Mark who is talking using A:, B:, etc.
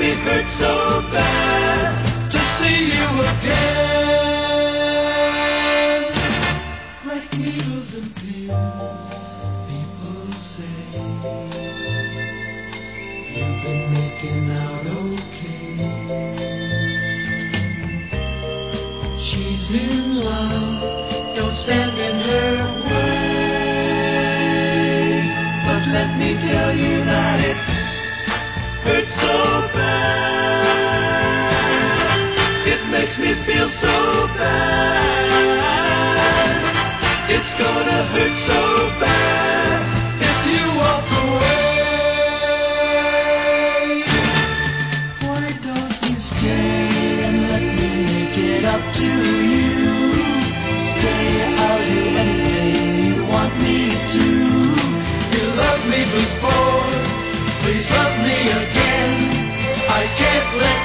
A: me hurt so bad to see you again. Like needles and pins, people say you've been making out okay. She's in love, don't stand in her way. But let me tell you that it hurts so bad. It makes me feel so bad. It's gonna hurt so bad if you walk away. Why don't you stay and let me make it up to you? Stay, I'll do anything you want me to. You loved me before, please love me again. I can't let